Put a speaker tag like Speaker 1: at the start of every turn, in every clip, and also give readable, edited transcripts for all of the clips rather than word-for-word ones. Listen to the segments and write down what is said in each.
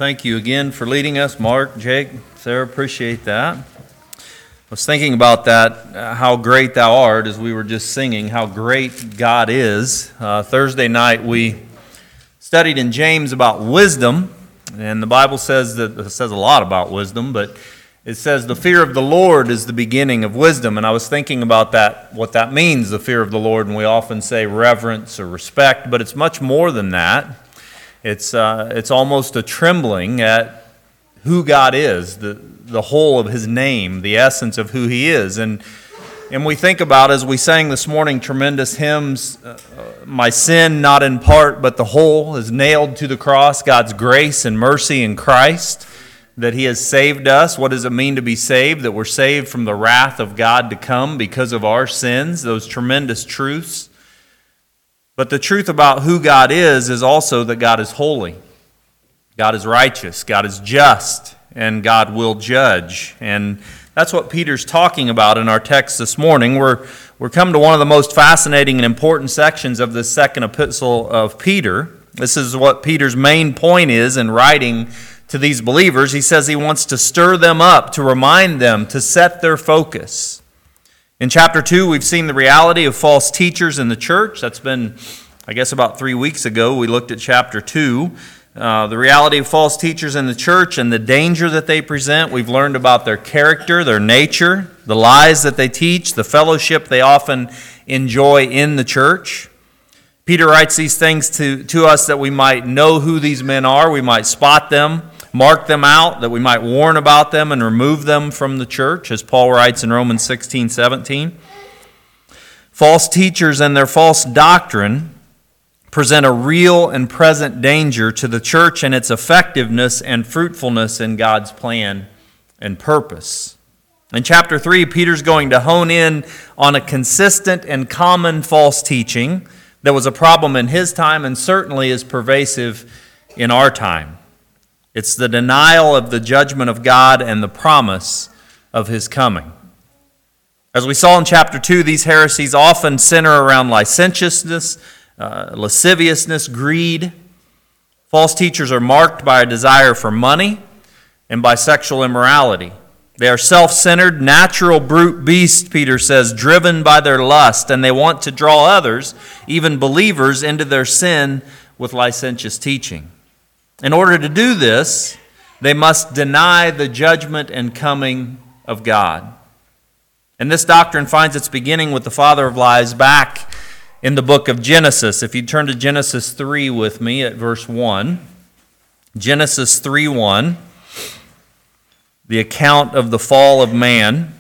Speaker 1: Thank you again for leading us, Mark, Jake, Sarah, appreciate that. I was thinking about that, how great thou art, as we were just singing, how great God is. Thursday night we studied in James about wisdom, and the Bible says a lot about wisdom, but it says the fear of the Lord is the beginning of wisdom, and I was thinking about that, what that means, the fear of the Lord, and we often say reverence or respect, but it's much more than that. It's almost a trembling at who God is, the whole of His name, the essence of who He is. And we think about, as we sang this morning, tremendous hymns, my sin not in part but the whole is nailed to the cross, God's grace and mercy in Christ, that He has saved us. What does it mean to be saved? That we're saved from the wrath of God to come because of our sins, those tremendous truths. But the truth about who God is also that God is holy, God is righteous, God is just, and God will judge. And that's what Peter's talking about in our text this morning. We're coming to one of the most fascinating and important sections of this second epistle of Peter. This is what Peter's main point is in writing to these believers. He says he wants to stir them up, to remind them, to set their focus. In chapter 2, we've seen the reality of false teachers in the church. That's been, I guess, about 3 weeks ago. We looked at chapter 2. The reality of false teachers in the church and the danger that they present. We've learned about their character, their nature, the lies that they teach, the fellowship they often enjoy in the church. Peter writes these things to us that we might know who these men are, we might spot them, mark them out, that we might warn about them and remove them from the church, as Paul writes in Romans 16:17. False teachers and their false doctrine present a real and present danger to the church and its effectiveness and fruitfulness in God's plan and purpose. In chapter 3, Peter's going to hone in on a consistent and common false teaching that was a problem in his time and certainly is pervasive in our time. It's the denial of the judgment of God and the promise of His coming. As we saw in chapter 2, these heresies often center around licentiousness, lasciviousness, greed. False teachers are marked by a desire for money and by sexual immorality. They are self-centered, natural brute beasts, Peter says, driven by their lust, and they want to draw others, even believers, into their sin with licentious teaching. In order to do this, they must deny the judgment and coming of God. And this doctrine finds its beginning with the father of lies back in the book of Genesis. If you turn to Genesis 3 with me at verse 1. Genesis 3:1, the account of the fall of man.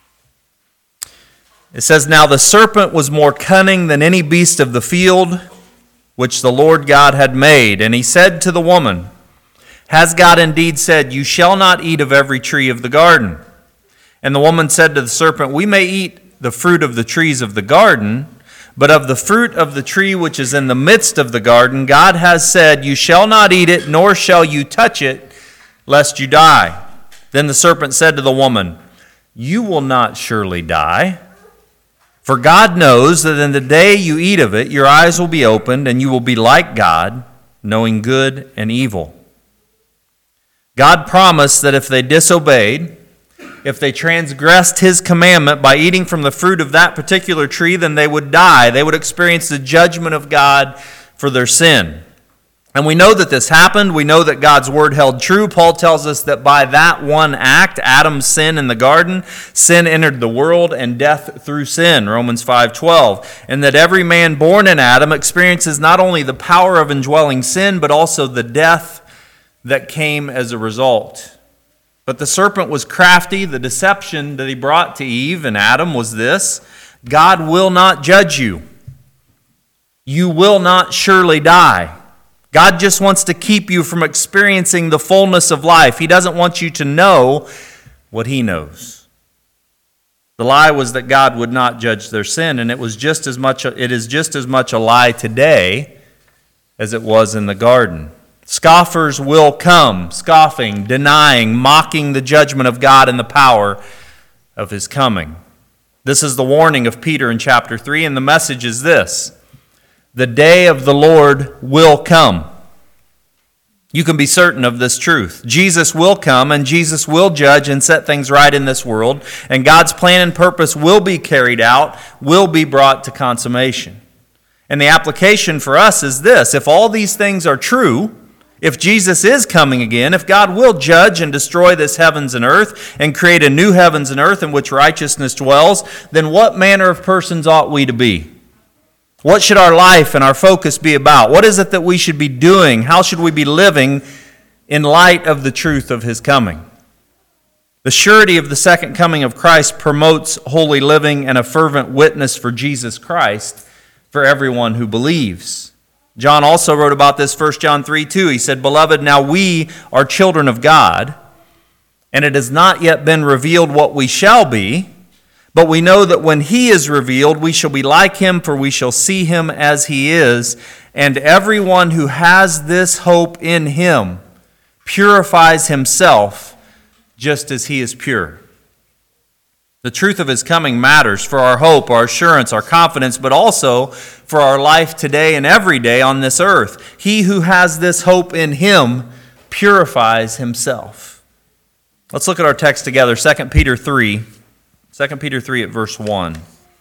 Speaker 1: It says, "Now the serpent was more cunning than any beast of the field which the Lord God had made. And he said to the woman, Has God indeed said, You shall not eat of every tree of the garden? And the woman said to the serpent, We may eat the fruit of the trees of the garden, but of the fruit of the tree which is in the midst of the garden, God has said, You shall not eat it, nor shall you touch it, lest you die. Then the serpent said to the woman, You will not surely die. For God knows that in the day you eat of it, your eyes will be opened, and you will be like God, knowing good and evil." God promised that if they disobeyed, if they transgressed His commandment by eating from the fruit of that particular tree, then they would die. They would experience the judgment of God for their sin. And we know that this happened. We know that God's word held true. Paul tells us that by that one act, Adam's sin in the garden, sin entered the world and death through sin, Romans 5:12. And that every man born in Adam experiences not only the power of indwelling sin, but also the death that came as a result. But the serpent was crafty. The deception that he brought to Eve and Adam was this: God will not judge you. You will not surely die. God just wants to keep you from experiencing the fullness of life. He doesn't want you to know what He knows. The lie was that God would not judge their sin, and it is just as much a lie today as it was in the garden. Scoffers will come, scoffing, denying, mocking the judgment of God and the power of His coming. This is the warning of Peter in chapter 3, and the message is this: the day of the Lord will come. You can be certain of this truth. Jesus will come and Jesus will judge and set things right in this world, and God's plan and purpose will be carried out, will be brought to consummation. And the application for us is this: if all these things are true, if Jesus is coming again, if God will judge and destroy this heavens and earth and create a new heavens and earth in which righteousness dwells, then what manner of persons ought we to be? What should our life and our focus be about? What is it that we should be doing? How should we be living in light of the truth of His coming? The surety of the second coming of Christ promotes holy living and a fervent witness for Jesus Christ for everyone who believes. John also wrote about this, 1 John 3:2. He said, "Beloved, now we are children of God, and it has not yet been revealed what we shall be, but we know that when He is revealed, we shall be like Him, for we shall see Him as He is. And everyone who has this hope in Him purifies himself just as He is pure." The truth of His coming matters for our hope, our assurance, our confidence, but also for our life today and every day on this earth. He who has this hope in Him purifies himself. Let's look at our text together, 2 Peter 3. 2 Peter 3 at verse 1.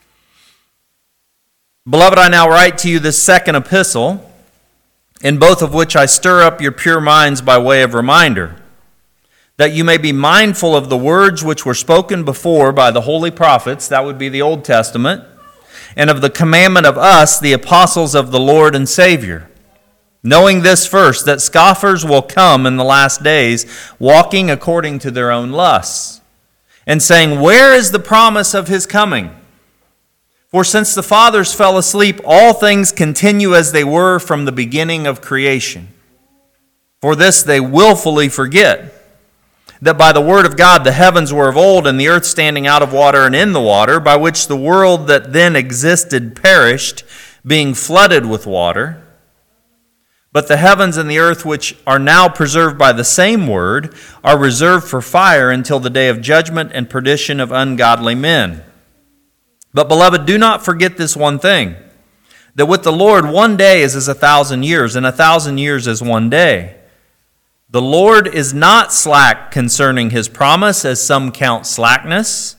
Speaker 1: "Beloved, I now write to you this second epistle, in both of which I stir up your pure minds by way of reminder, that you may be mindful of the words which were spoken before by the holy prophets," that would be the Old Testament, "and of the commandment of us, the apostles of the Lord and Savior. Knowing this first, that scoffers will come in the last days, walking according to their own lusts, and saying, 'Where is the promise of His coming? For since the fathers fell asleep, all things continue as they were from the beginning of creation. For this they willfully forget, that by the word of God the heavens were of old, and the earth standing out of water and in the water, by which the world that then existed perished, being flooded with water. But the heavens and the earth, which are now preserved by the same word, are reserved for fire until the day of judgment and perdition of ungodly men. But, beloved, do not forget this one thing, that with the Lord 1 day is as 1,000 years, and 1,000 years as 1 day. The Lord is not slack concerning His promise, as some count slackness,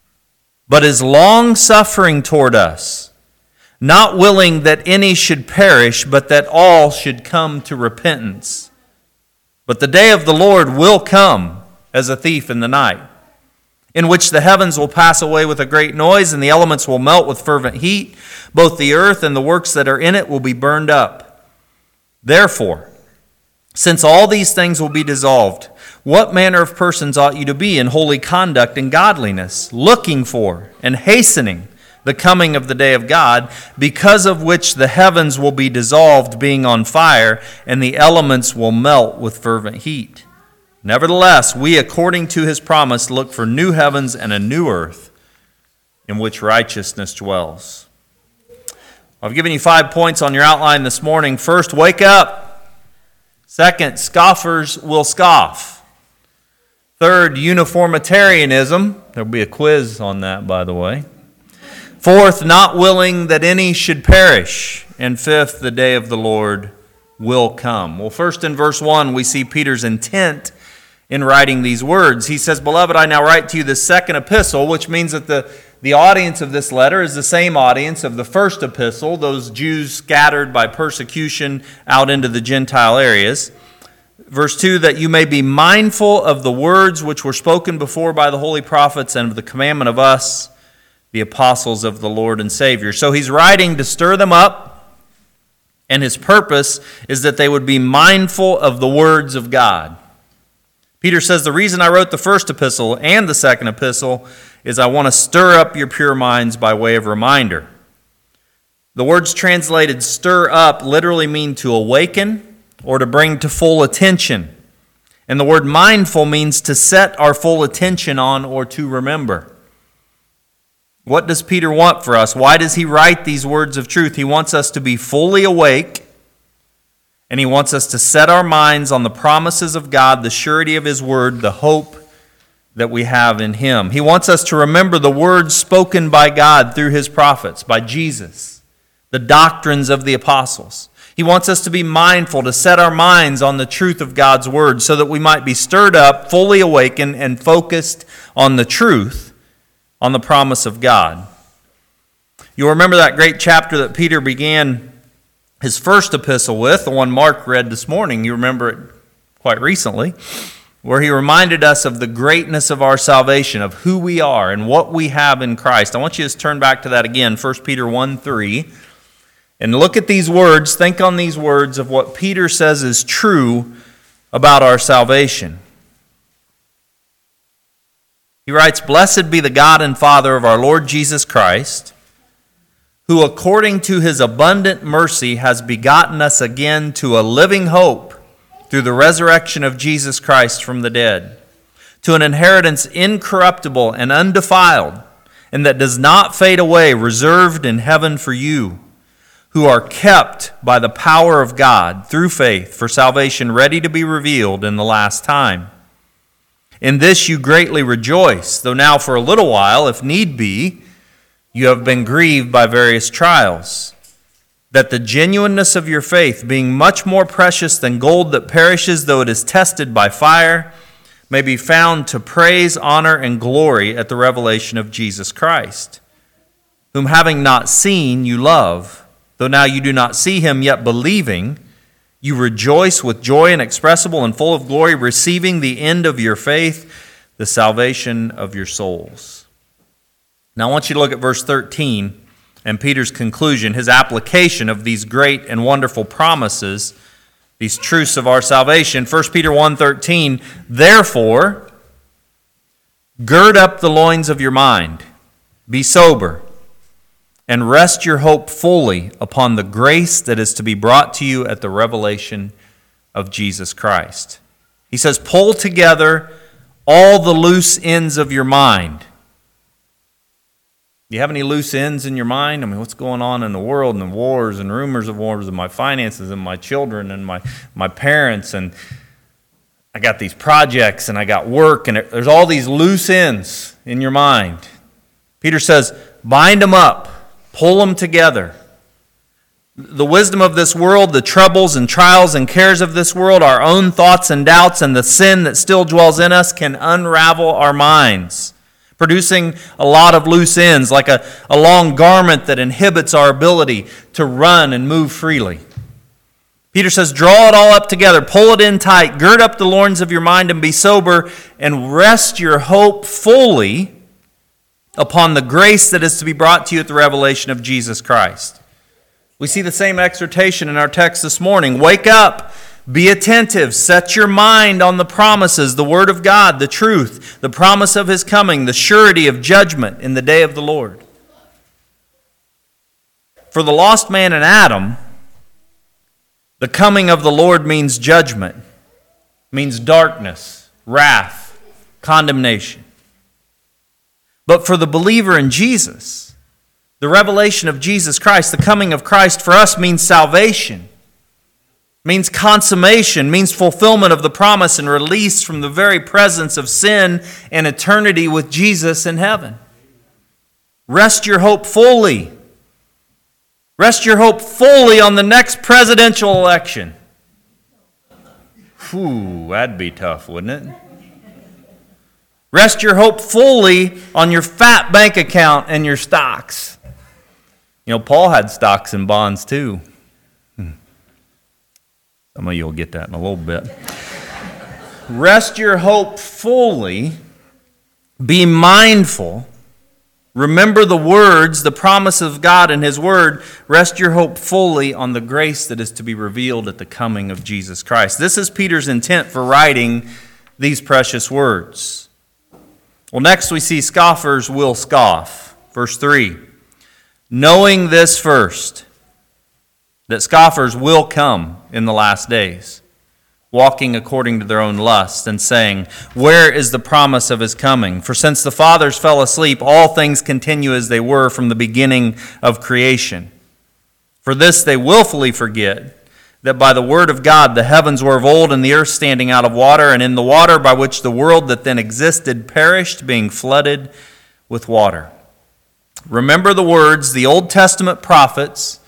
Speaker 1: but is long-suffering toward us, not willing that any should perish, but that all should come to repentance. But the day of the Lord will come as a thief in the night, in which the heavens will pass away with a great noise, and the elements will melt with fervent heat. Both the earth and the works that are in it will be burned up. Therefore, since all these things will be dissolved, what manner of persons ought you to be in holy conduct and godliness, looking for and hastening the coming of the day of God, because of which the heavens will be dissolved, being on fire, and the elements will melt with fervent heat? Nevertheless, we, according to His promise, look for new heavens and a new earth in which righteousness dwells. I've given you 5 points on your outline this morning. First, wake up. Second, scoffers will scoff. Third, uniformitarianism. There'll be a quiz on that, by the way. Fourth, not willing that any should perish. And fifth, the day of the Lord will come. Well, first in verse 1, we see Peter's intent in writing these words. He says, "Beloved, I now write to you this second epistle," which means that the audience of this letter is the same audience of the first epistle, those Jews scattered by persecution out into the Gentile areas. Verse 2, "that you may be mindful of the words which were spoken before by the holy prophets, and of the commandment of us, the apostles of the Lord and Savior." So he's writing to stir them up, and his purpose is that they would be mindful of the words of God. Peter says, the reason I wrote the first epistle and the second epistle is I want to stir up your pure minds by way of reminder. The words translated stir up literally mean to awaken or to bring to full attention. And the word mindful means to set our full attention on or to remember. What does Peter want for us? Why does he write these words of truth? He wants us to be fully awake, and he wants us to set our minds on the promises of God, the surety of His word, the hope that we have in Him. He wants us to remember the words spoken by God through His prophets, by Jesus, the doctrines of the apostles. He wants us to be mindful, to set our minds on the truth of God's Word so that we might be stirred up, fully awakened, and focused on the truth, on the promise of God. You'll remember that great chapter that Peter began his first epistle with, the one Mark read this morning. You remember it quite recently, where he reminded us of the greatness of our salvation, of who we are and what we have in Christ. I want you to turn back to that again, 1 Peter 1:3. And look at these words, think on these words of what Peter says is true about our salvation. He writes, "Blessed be the God and Father of our Lord Jesus Christ, who according to his abundant mercy has begotten us again to a living hope through the resurrection of Jesus Christ from the dead, to an inheritance incorruptible and undefiled, and that does not fade away, reserved in heaven for you, who are kept by the power of God through faith for salvation ready to be revealed in the last time. In this you greatly rejoice, though now for a little while, if need be, you have been grieved by various trials, that the genuineness of your faith, being much more precious than gold that perishes though it is tested by fire, may be found to praise, honor, and glory at the revelation of Jesus Christ, whom having not seen you love, though now you do not see him, yet believing, you rejoice with joy inexpressible and full of glory, receiving the end of your faith, the salvation of your souls." Now I want you to look at verse 13 and Peter's conclusion, his application of these great and wonderful promises, these truths of our salvation. 1 Peter 1:13, "Therefore, gird up the loins of your mind, be sober, and rest your hope fully upon the grace that is to be brought to you at the revelation of Jesus Christ." He says, pull together all the loose ends of your mind. Do you have any loose ends in your mind? I mean, what's going on in the world, and the wars and rumors of wars, and my finances and my children and my parents, and I got these projects and I got work, and there's all these loose ends in your mind. Peter says, bind them up. Pull them together. The wisdom of this world, the troubles and trials and cares of this world, our own thoughts and doubts, and the sin that still dwells in us can unravel our minds, producing a lot of loose ends, like a long garment that inhibits our ability to run and move freely. Peter says, draw it all up together, pull it in tight, gird up the loins of your mind and be sober, and rest your hope fully upon the grace that is to be brought to you at the revelation of Jesus Christ. We see the same exhortation in our text this morning. Wake up, be attentive, set your mind on the promises, the Word of God, the truth, the promise of His coming, the surety of judgment in the day of the Lord. For the lost man in Adam, the coming of the Lord means judgment, means darkness, wrath, condemnation. But for the believer in Jesus, the revelation of Jesus Christ, the coming of Christ for us means salvation, means consummation, means fulfillment of the promise and release from the very presence of sin and eternity with Jesus in heaven. Rest your hope fully. Rest your hope fully on the next presidential election. Whew, that'd be tough, wouldn't it? Rest your hope fully on your fat bank account and your stocks. You know, Paul had stocks and bonds too. Some of you will get that in a little bit. Rest your hope fully. Be mindful. Remember the words, the promise of God and His Word. Rest your hope fully on the grace that is to be revealed at the coming of Jesus Christ. This is Peter's intent for writing these precious words. Well, next we see scoffers will scoff. Verse 3. Knowing this first, that scoffers will come in the last days, walking according to their own lust, and saying, where is the promise of His coming? For since the fathers fell asleep, all things continue as they were from the beginning of creation. For this they willfully forget, that by the word of God the heavens were of old, and the earth standing out of water, and in the water by which the world that then existed perished, being flooded with water. Remember the words the Old Testament prophets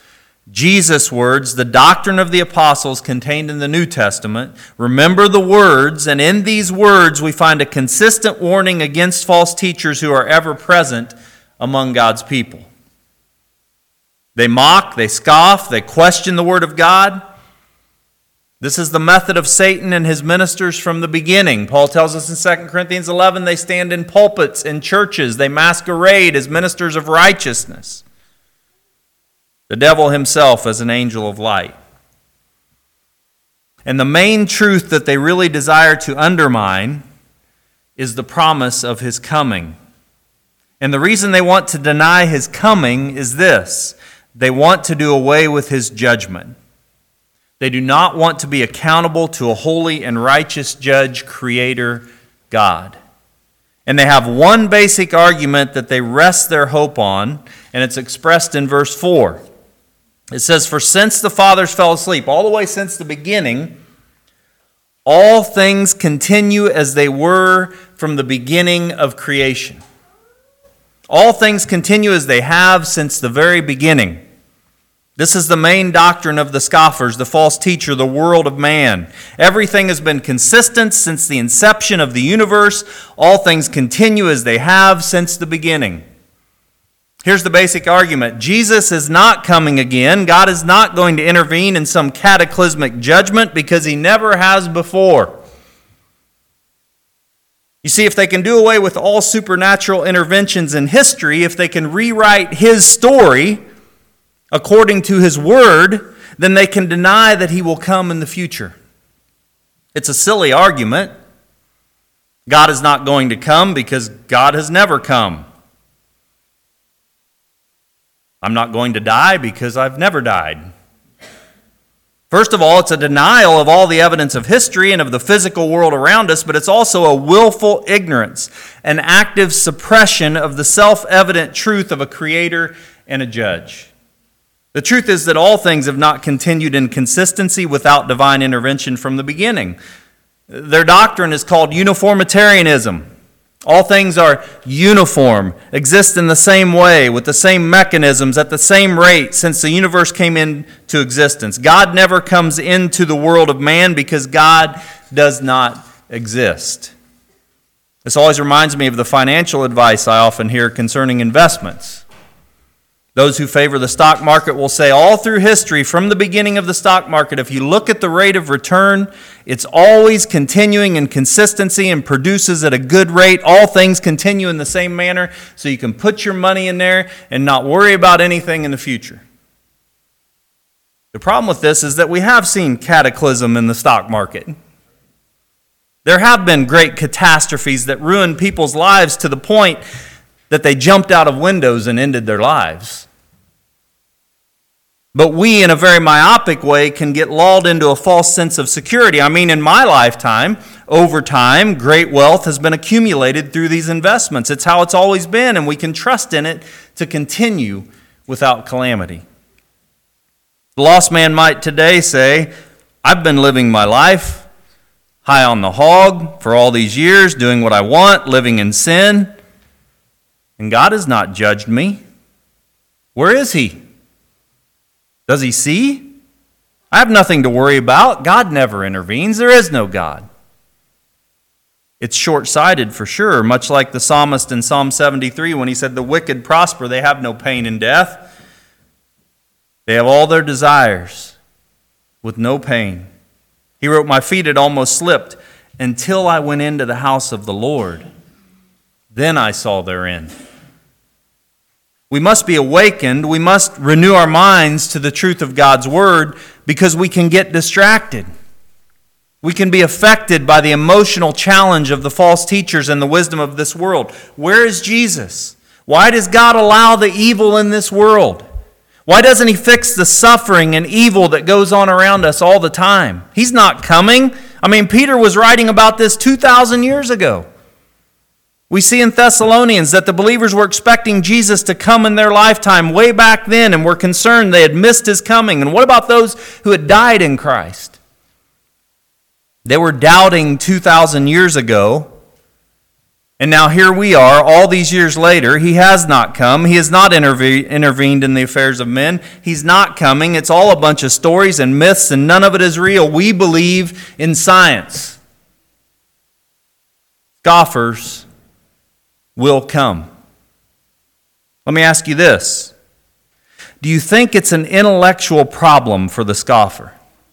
Speaker 1: Jesus' words, the doctrine of the apostles contained in the New Testament. Remember the words, and in these words we find a consistent warning against false teachers who are ever present among God's people. They mock, they scoff, they question the Word of God. This is the method of Satan and his ministers from the beginning. Paul tells us in 2 Corinthians 11, they stand in pulpits and churches. They masquerade as ministers of righteousness. The devil himself as an angel of light. And the main truth that they really desire to undermine is the promise of his coming. And the reason they want to deny his coming is this: they want to do away with his judgment. They do not want to be accountable to a holy and righteous judge, creator, God. And they have one basic argument that they rest their hope on, and it's expressed in verse 4. It says, "For since the fathers fell asleep," all the way since the beginning, "all things continue as they were from the beginning of creation." All things continue as they have since the very beginning. This is the main doctrine of the scoffers, the false teacher, the world of man. Everything has been consistent since the inception of the universe. All things continue as they have since the beginning. Here's the basic argument. Jesus is not coming again. God is not going to intervene in some cataclysmic judgment because he never has before. You see, if they can do away with all supernatural interventions in history, if they can rewrite his story according to his word, then they can deny that he will come in the future. It's a silly argument. God is not going to come because God has never come. I'm not going to die because I've never died. First of all, it's a denial of all the evidence of history and of the physical world around us, but it's also a willful ignorance, an active suppression of the self-evident truth of a creator and a judge. The truth is that all things have not continued in consistency without divine intervention from the beginning. Their doctrine is called uniformitarianism. All things are uniform, exist in the same way, with the same mechanisms, at the same rate since the universe came into existence. God never comes into the world of man because God does not exist. This always reminds me of the financial advice I often hear concerning investments. Those who favor the stock market will say all through history, from the beginning of the stock market, if you look at the rate of return, it's always continuing in consistency and produces at a good rate. All things continue in the same manner, so you can put your money in there and not worry about anything in the future. The problem with this is that we have seen cataclysm in the stock market. There have been great catastrophes that ruined people's lives to the point that they jumped out of windows and ended their lives. But we, in a very myopic way, can get lulled into a false sense of security. I mean, in my lifetime, over time, great wealth has been accumulated through these investments. It's how it's always been, and we can trust in it to continue without calamity. The lost man might today say, I've been living my life high on the hog for all these years, doing what I want, living in sin, and God has not judged me. Where is he? Does he see? I have nothing to worry about. God never intervenes. There is no God. It's short-sighted for sure, much like the psalmist in Psalm 73 when he said, the wicked prosper, they have no pain in death. They have all their desires with no pain. He wrote, my feet had almost slipped until I went into the house of the Lord. Then I saw their end. We must be awakened. We must renew our minds to the truth of God's word because we can get distracted. We can be affected by the emotional challenge of the false teachers and the wisdom of this world. Where is Jesus? Why does God allow the evil in this world? Why doesn't he fix the suffering and evil that goes on around us all the time? He's not coming. I mean, Peter was writing about this 2,000 years ago. We see in Thessalonians that the believers were expecting Jesus to come in their lifetime way back then and were concerned they had missed his coming. And what about those who had died in Christ? They were doubting 2,000 years ago, And now here we are, all these years later. He has not come. He has not intervened in the affairs of men. He's not coming. It's all a bunch of stories and myths, and none of it is real. We believe in science. Scoffers will come. Let me ask you this. Do you think it's an intellectual problem for the scoffer?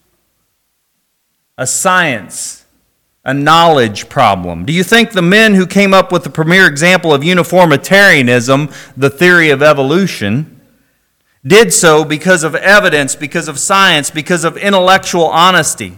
Speaker 1: A science, a knowledge problem? Do you think the men who came up with the premier example of uniformitarianism, the theory of evolution, did so because of evidence, because of science, because of intellectual honesty?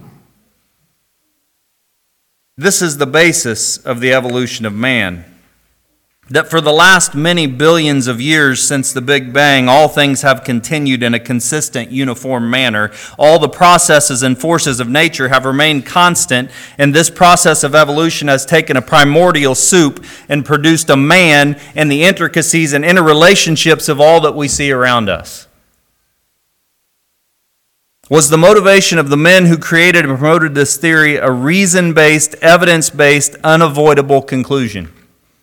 Speaker 1: This is the basis of the evolution of man. That for the last many billions of years since the Big Bang, all things have continued in a consistent, uniform manner. All the processes and forces of nature have remained constant, and this process of evolution has taken a primordial soup and produced a man and the intricacies and interrelationships of all that we see around us. Was the motivation of the men who created and promoted this theory a reason-based, evidence-based, unavoidable conclusion?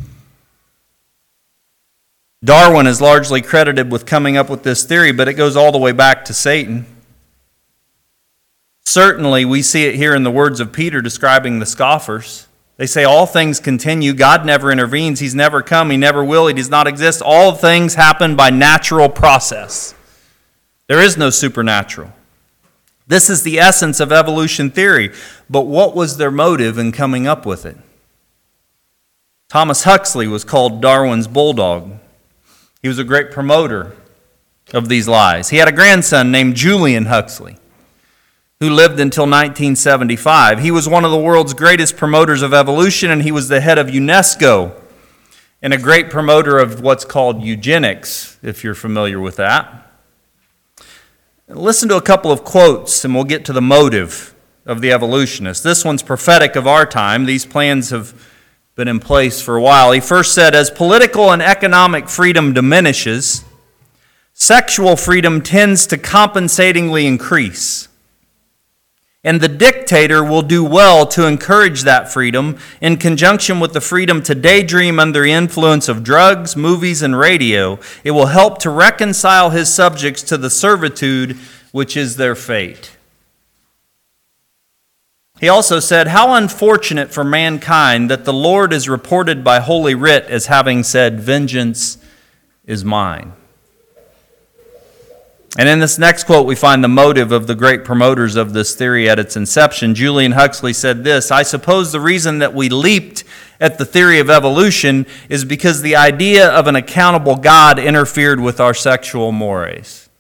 Speaker 1: Darwin is largely credited with coming up with this theory, but it goes all the way back to Satan. Certainly, we see it here in the words of Peter describing the scoffers. They say all things continue. God never intervenes. He's never come. He never will. He does not exist. All things happen by natural process. There is no supernatural. This is the essence of evolution theory. But what was their motive in coming up with it? Thomas Huxley was called Darwin's bulldog. He was a great promoter of these lies. He had a grandson named Julian Huxley, who lived until 1975. He was one of the world's greatest promoters of evolution, and he was the head of UNESCO and a great promoter of what's called eugenics, if you're familiar with that. Listen to a couple of quotes, and we'll get to the motive of the evolutionists. This one's prophetic of our time. These plans have been in place for a while. He first said, as political and economic freedom diminishes, sexual freedom tends to compensatingly increase. And the dictator will do well to encourage that freedom in conjunction with the freedom to daydream under the influence of drugs, movies, and radio. It will help to reconcile his subjects to the servitude which is their fate. He also said, how unfortunate for mankind that the Lord is reported by Holy Writ as having said, vengeance is mine. And in this next quote, we find the motive of the great promoters of this theory at its inception. Julian Huxley said this, I suppose the reason that we leaped at the theory of evolution is because the idea of an accountable God interfered with our sexual mores.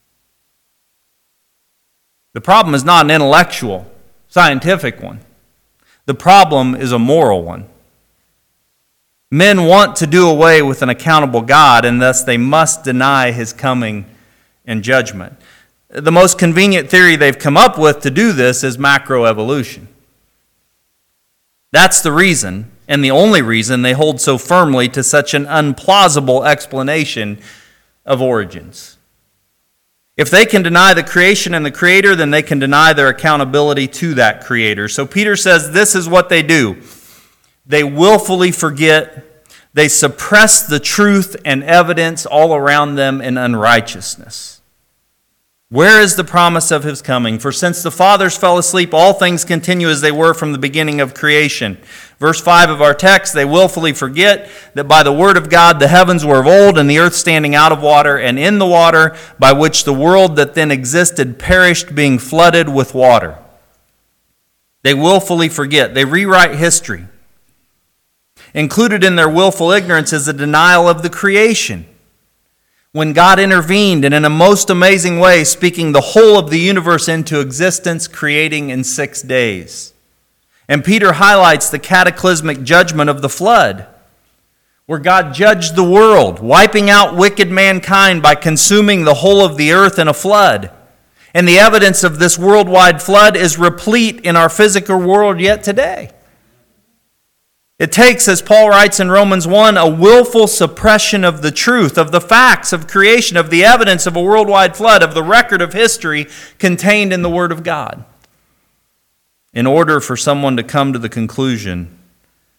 Speaker 1: The problem is not an intellectual, scientific one. The problem is a moral one. Men want to do away with an accountable God, and thus they must deny his coming and judgment. The most convenient theory they've come up with to do this is macroevolution. That's the reason, and the only reason, they hold so firmly to such an unplausible explanation of origins. If they can deny the creation and the creator, then they can deny their accountability to that creator. So Peter says this is what they do. They willfully forget. They suppress the truth and evidence all around them in unrighteousness. Where is the promise of his coming? For since the fathers fell asleep, all things continue as they were from the beginning of creation. Verse 5 of our text, they willfully forget that by the word of God the heavens were of old, and the earth standing out of water and in the water, by which the world that then existed perished, being flooded with water. They willfully forget. They rewrite history. Included in their willful ignorance is a denial of the creation. When God intervened and in a most amazing way, speaking the whole of the universe into existence, creating in 6 days. And Peter highlights the cataclysmic judgment of the flood, where God judged the world, wiping out wicked mankind by consuming the whole of the earth in a flood. And the evidence of this worldwide flood is replete in our physical world yet today. It takes, as Paul writes in Romans 1, a willful suppression of the truth, of the facts of creation, of the evidence of a worldwide flood, of the record of history contained in the Word of God, in order for someone to come to the conclusion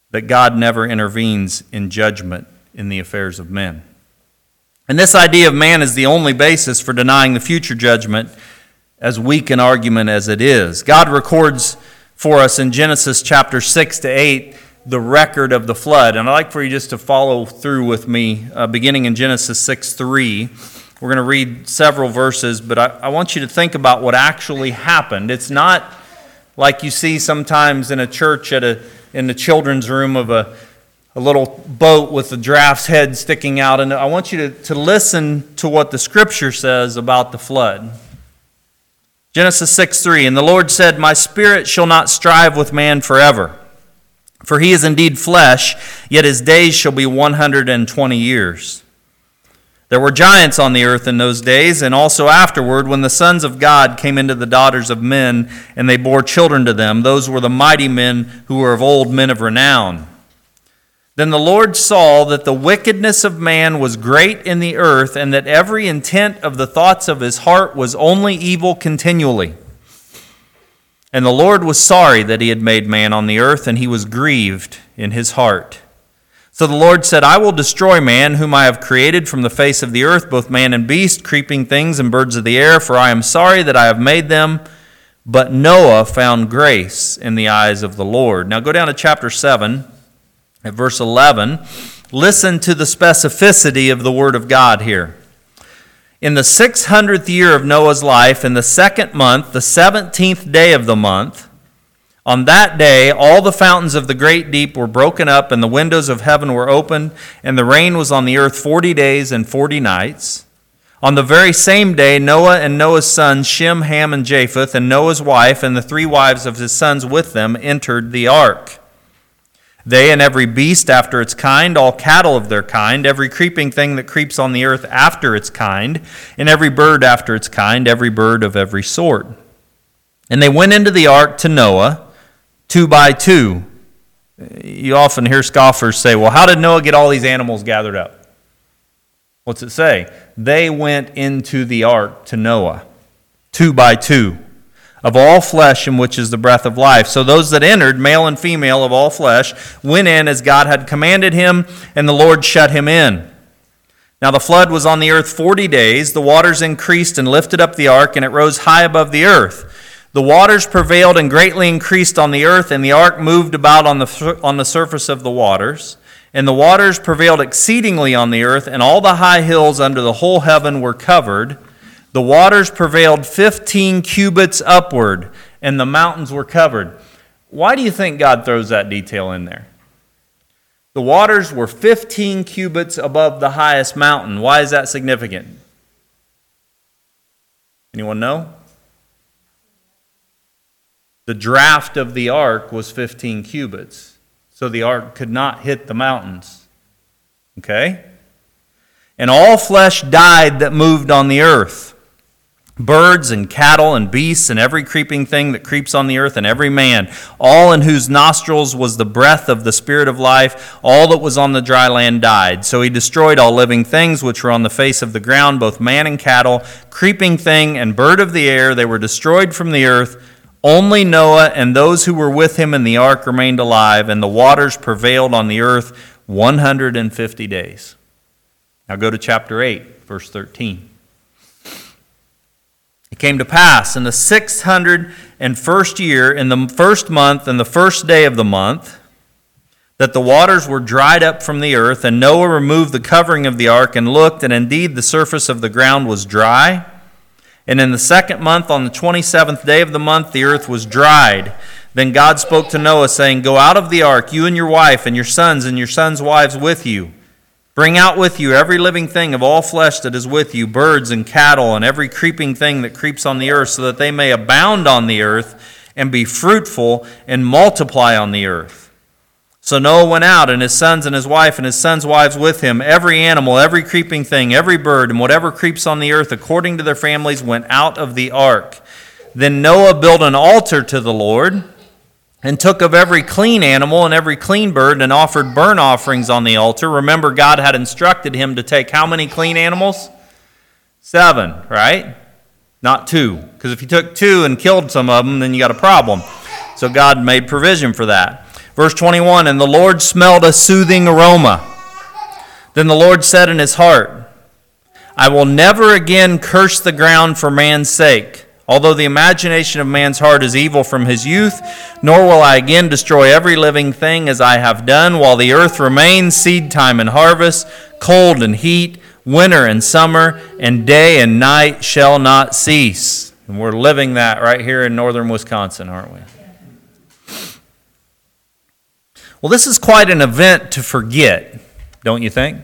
Speaker 1: that God never intervenes in judgment in the affairs of men. And this idea of man is the only basis for denying the future judgment, as weak an argument as it is. God records for us in Genesis chapter 6 to 8 the record of the flood. And I'd like for you just to follow through with me, beginning in Genesis 6:3. We're going to read several verses, but I want you to think about what actually happened. It's not like you see sometimes in a church in the children's room of a little boat with the giraffe's head sticking out. And I want you to listen to what the Scripture says about the flood. Genesis 6:3, "And the Lord said, My spirit shall not strive with man forever. For he is indeed flesh, yet his days shall be 120 years. There were giants on the earth in those days, and also afterward, when the sons of God came into the daughters of men, and they bore children to them. Those were the mighty men who were of old, men of renown. Then the Lord saw that the wickedness of man was great in the earth, and that every intent of the thoughts of his heart was only evil continually. And the Lord was sorry that he had made man on the earth, and he was grieved in his heart. So the Lord said, I will destroy man, whom I have created from the face of the earth, both man and beast, creeping things and birds of the air, for I am sorry that I have made them. But Noah found grace in the eyes of the Lord." Now go down to chapter 7, at verse 11. Listen to the specificity of the word of God here. "In the 600th year of Noah's life, in the 2nd month, the 17th day of the month, on that day all the fountains of the great deep were broken up, and the windows of heaven were opened, and the rain was on the earth 40 days and 40 nights. On the very same day Noah and Noah's sons Shem, Ham, and Japheth, and Noah's wife, and the 3 wives of his sons with them, entered the ark. They and every beast after its kind, all cattle of their kind, every creeping thing that creeps on the earth after its kind, and every bird after its kind, every bird of every sort. And they went into the ark to Noah, 2 by 2. You often hear scoffers say, well, how did Noah get all these animals gathered up? What's it say? They went into the ark to Noah, 2 by 2. Of all flesh in which is the breath of life. So those that entered, male and female of all flesh, went in as God had commanded him, and the Lord shut him in. Now the flood was on the earth 40 days. The waters increased and lifted up the ark, and it rose high above the earth. The waters prevailed and greatly increased on the earth, and the ark moved about on the surface of the waters. And the waters prevailed exceedingly on the earth, and all the high hills under the whole heaven were covered. The waters prevailed 15 cubits upward, and the mountains were covered." Why do you think God throws that detail in there? The waters were 15 cubits above the highest mountain. Why is that significant? Anyone know? The draft of the ark was 15 cubits, so the ark could not hit the mountains. Okay? "And all flesh died that moved on the earth, birds and cattle and beasts and every creeping thing that creeps on the earth, and every man, all in whose nostrils was the breath of the Spirit of life, all that was on the dry land died. So he destroyed all living things which were on the face of the ground, both man and cattle, creeping thing and bird of the air. They were destroyed from the earth. Only Noah and those who were with him in the ark remained alive, and the waters prevailed on the earth 150 days. Now go to chapter 8, verse 13. "It came to pass in the 601st year, in the first month and the first day of the month, that the waters were dried up from the earth, and Noah removed the covering of the ark and looked, and indeed the surface of the ground was dry. And in the 2nd month, on the 27th day of the month, the earth was dried. Then God spoke to Noah, saying, Go out of the ark, you and your wife, and your sons' wives with you. Bring out with you every living thing of all flesh that is with you, birds and cattle, and every creeping thing that creeps on the earth, so that they may abound on the earth, and be fruitful, and multiply on the earth. So Noah went out, and his sons and his wife and his sons' wives with him. Every animal, every creeping thing, every bird, and whatever creeps on the earth, according to their families, went out of the ark. Then Noah built an altar to the Lord, and took of every clean animal and every clean bird, and offered burnt offerings on the altar. Remember, God had instructed him to take how many clean animals? 7, right? Not 2. Because if you took 2 and killed some of them, then you got a problem. So God made provision for that. Verse 21, and the Lord smelled a soothing aroma. Then the Lord said in his heart, I will never again curse the ground for man's sake, although the imagination of man's heart is evil from his youth, nor will I again destroy every living thing as I have done while the earth remains, seed time and harvest, cold and heat, winter and summer, and day and night shall not cease. And we're living that right here in northern Wisconsin, aren't we? Well, this is quite an event to forget, don't you think?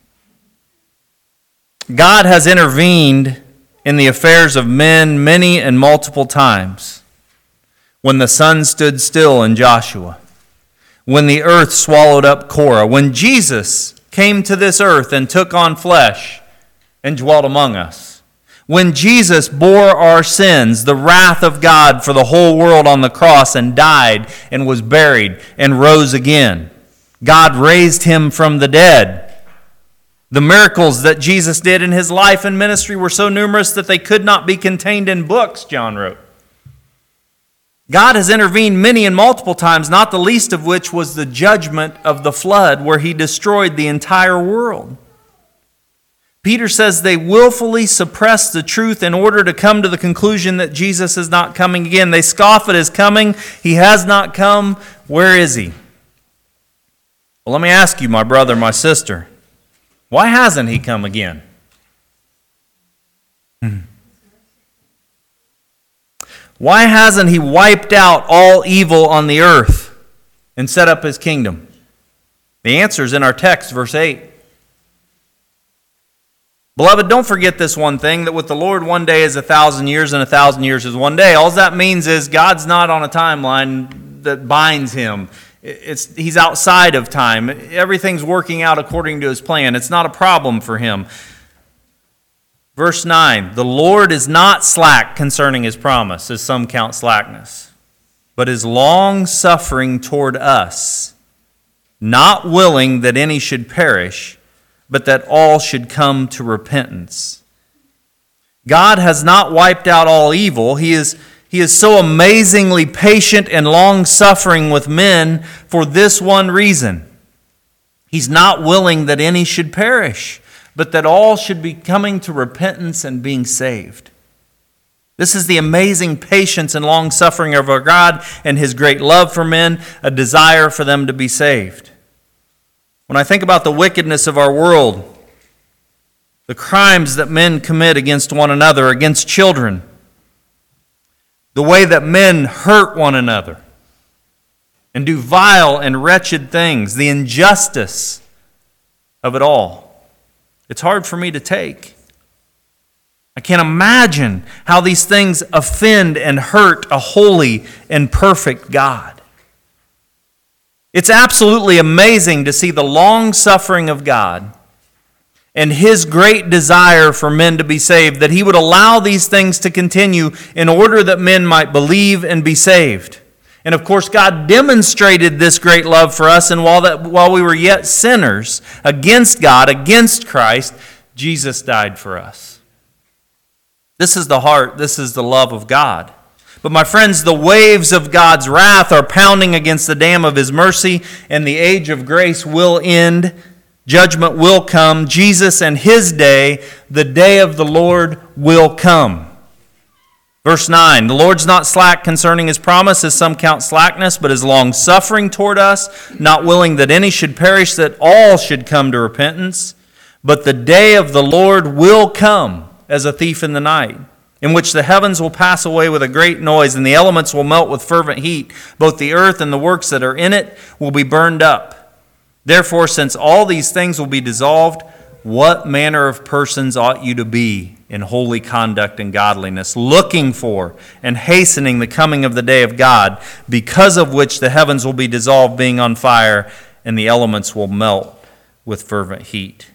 Speaker 1: God has intervened in the affairs of men many and multiple times. When the sun stood still in Joshua, when the earth swallowed up Korah, when Jesus came to this earth and took on flesh and dwelt among us, when Jesus bore our sins, the wrath of God for the whole world on the cross, and died and was buried and rose again. God raised him from the dead. The miracles that Jesus did in his life and ministry were so numerous that they could not be contained in books, John wrote. God has intervened many and multiple times, not the least of which was the judgment of the flood, where he destroyed the entire world. Peter says they willfully suppress the truth in order to come to the conclusion that Jesus is not coming again. They scoff at his coming. He has not come. Where is he? Well, let me ask you, my brother, my sister, why hasn't he come again? Why hasn't he wiped out all evil on the earth and set up his kingdom? The answer is in our text, verse 8. Beloved, don't forget this one thing, that with the Lord 1 day is 1,000 years and 1,000 years is 1 day. All that means is God's not on a timeline that binds him. He's outside of time. Everything's working out according to his plan. It's not a problem for him. Verse 9, the Lord is not slack concerning his promise, as some count slackness, but is long-suffering toward us, not willing that any should perish, but that all should come to repentance. God has not wiped out all evil. He is so amazingly patient and long-suffering with men for this one reason. He's not willing that any should perish, but that all should be coming to repentance and being saved. This is the amazing patience and long-suffering of our God and his great love for men, a desire for them to be saved. When I think about the wickedness of our world, the crimes that men commit against one another, against children, the way that men hurt one another and do vile and wretched things, the injustice of it all, it's hard for me to take. I can't imagine how these things offend and hurt a holy and perfect God. It's absolutely amazing to see the long-suffering of God and his great desire for men to be saved, that he would allow these things to continue in order that men might believe and be saved. And of course, God demonstrated this great love for us, and while we were yet sinners against God, against Christ, Jesus died for us. This is the heart, this is the love of God. But my friends, the waves of God's wrath are pounding against the dam of his mercy, and the age of grace will end. Judgment will come. Jesus and his day, the day of the Lord, will come. Verse 9, the Lord's not slack concerning his promise, as some count slackness, but is long-suffering toward us, not willing that any should perish, that all should come to repentance. But the day of the Lord will come as a thief in the night, in which the heavens will pass away with a great noise, and the elements will melt with fervent heat. Both the earth and the works that are in it will be burned up. Therefore, since all these things will be dissolved, what manner of persons ought you to be in holy conduct and godliness, looking for and hastening the coming of the day of God, because of which the heavens will be dissolved, being on fire, and the elements will melt with fervent heat.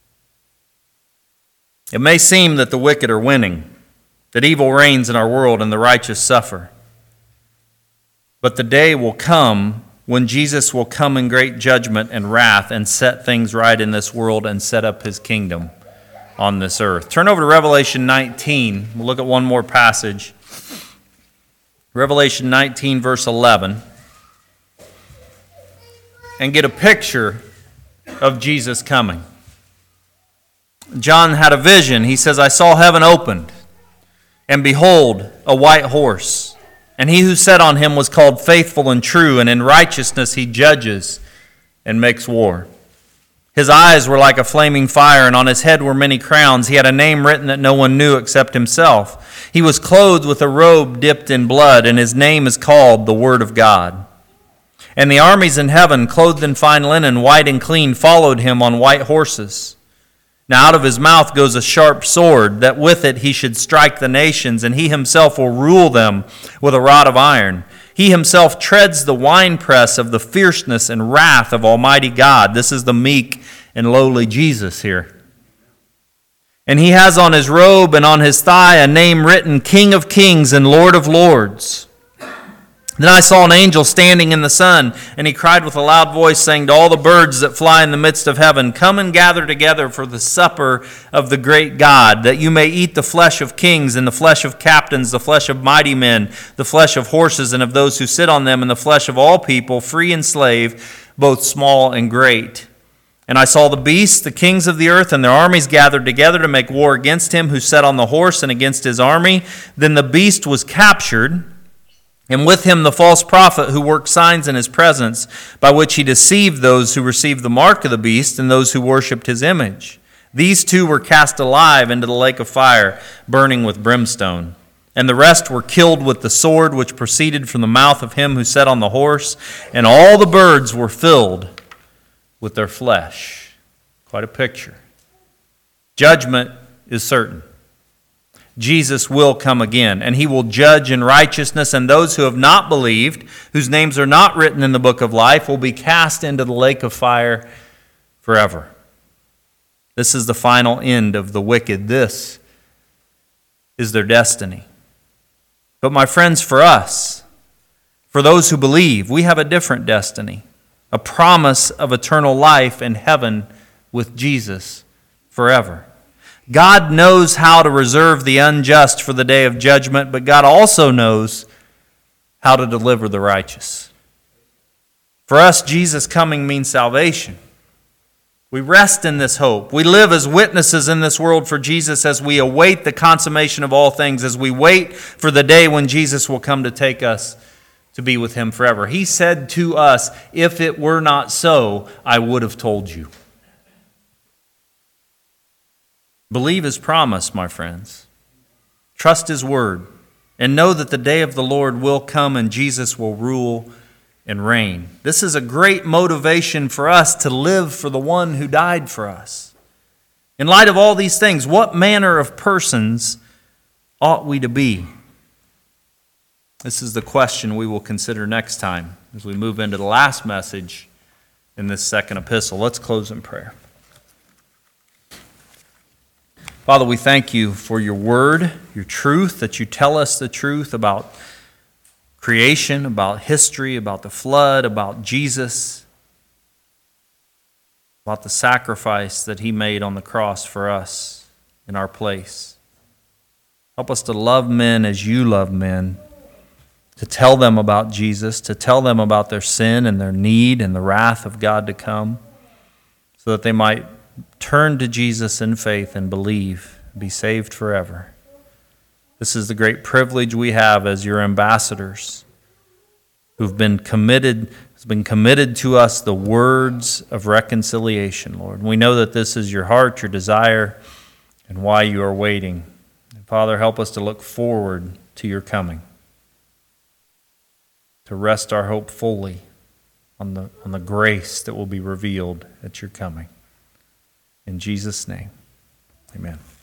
Speaker 1: It may seem that the wicked are winning, that evil reigns in our world and the righteous suffer. But the day will come when Jesus will come in great judgment and wrath and set things right in this world and set up his kingdom on this earth. Turn over to Revelation 19. We'll look at one more passage. Revelation 19, verse 11. and get a picture of Jesus coming. John had a vision. He says, I saw heaven opened, and behold, a white horse. And he who sat on him was called Faithful and True, and in righteousness he judges and makes war. His eyes were like a flaming fire, and on his head were many crowns. He had a name written that no one knew except himself. He was clothed with a robe dipped in blood, and his name is called the Word of God. And the armies in heaven, clothed in fine linen, white and clean, followed him on white horses. Now out of his mouth goes a sharp sword, that with it he should strike the nations, and he himself will rule them with a rod of iron. He himself treads the winepress of the fierceness and wrath of Almighty God. This is the meek and lowly Jesus here. And he has on his robe and on his thigh a name written, King of Kings and Lord of Lords. Then I saw an angel standing in the sun, and he cried with a loud voice, saying to all the birds that fly in the midst of heaven, Come and gather together for the supper of the great God, that you may eat the flesh of kings, and the flesh of captains, the flesh of mighty men, the flesh of horses and of those who sit on them, and the flesh of all people, free and slave, both small and great. And I saw the beasts, the kings of the earth, and their armies gathered together to make war against him who sat on the horse and against his army. Then the beast was captured, and with him the false prophet who worked signs in his presence, by which he deceived those who received the mark of the beast and those who worshipped his image. These two were cast alive into the lake of fire, burning with brimstone. And the rest were killed with the sword which proceeded from the mouth of him who sat on the horse, and all the birds were filled with their flesh. Quite a picture. Judgment is certain. Jesus will come again, and he will judge in righteousness, and those who have not believed, whose names are not written in the book of life, will be cast into the lake of fire forever. This is the final end of the wicked. This is their destiny. But my friends, for us, for those who believe, we have a different destiny, a promise of eternal life in heaven with Jesus forever. God knows how to reserve the unjust for the day of judgment, but God also knows how to deliver the righteous. For us, Jesus coming means salvation. We rest in this hope. We live as witnesses in this world for Jesus as we await the consummation of all things, as we wait for the day when Jesus will come to take us to be with him forever. He said to us, if it were not so, I would have told you. Believe his promise, my friends. Trust his word, and know that the day of the Lord will come and Jesus will rule and reign. This is a great motivation for us to live for the one who died for us. In light of all these things, what manner of persons ought we to be? This is the question we will consider next time as we move into the last message in this second epistle. Let's close in prayer. Father, we thank you for your word, your truth, that you tell us the truth about creation, about history, about the flood, about Jesus, about the sacrifice that he made on the cross for us in our place. Help us to love men as you love men, to tell them about Jesus, to tell them about their sin and their need and the wrath of God to come, so that they might turn to Jesus in faith and believe, be saved forever. This is the great privilege we have as your ambassadors who've been committed, has been committed to us the words of reconciliation, Lord. We know that this is your heart, your desire, and why you are waiting. And Father, help us to look forward to your coming, to rest our hope fully on the grace that will be revealed at your coming. In Jesus' name, amen.